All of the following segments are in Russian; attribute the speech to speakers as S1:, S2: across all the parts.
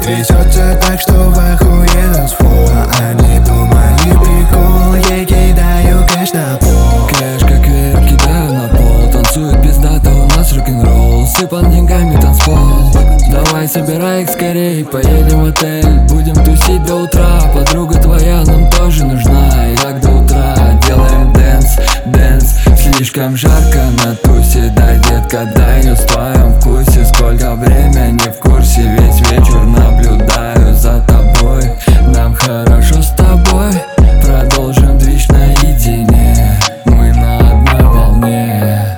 S1: трясется так, что в охуе танцпол. Они думали прикол, ей кидаю кэш на пол.
S2: Кэш как вверх кидаю на пол. Танцует пиздато, у нас рок-н-ролл. Сыпан деньгами танцпол. Давай собирай их скорей, поедем в отель. Будем тусить до утра. Подруга твоя нам тоже нужна. И так до утра делаем дэнс, дэнс. Слишком жарко на тусе. Дай, детка, дай, не в твоем вкусе. Сколько время, не в курсе. Весь вечер наблюдаю за тобой. Нам хорошо с тобой. Продолжим движ наедине. Мы на одной волне.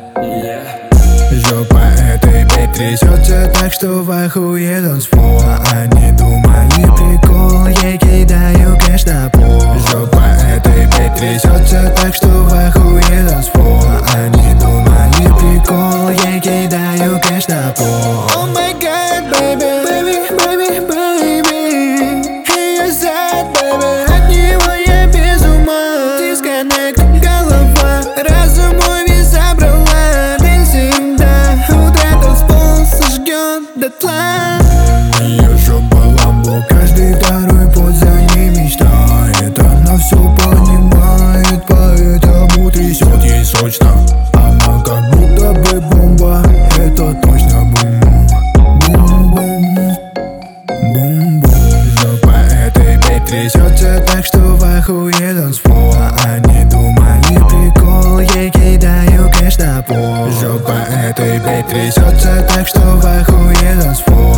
S1: Жопа этой бейт трясется так, что в охуе танцпол. Они думали прикол, ей кидаю кэш на пол. Жопа этой бейт трясется так, что в охуе танцпол. Они думали прикол, ей кидаю кэш на пол. Oh my god, baby, baby, baby, baby. Hey, you're sad, baby. От него я без ума. Дисконнект, голова, разум мой весь забрала. Ты всегда утра танцпол сожгет дотла. Ее жопа ламбо, каждый второй под за ней мечтает. Она все понимает, поэтому трясет ей сочно. Она как будто бы бомба, это точно бум. Бум-бум, бум-бум. Жопа этой бейт трясется так, что в охуе танцпол. Они думали прикол, ей кидаю кэш на пол. Жопа этой бейт трясется так, что в охуе танцпол.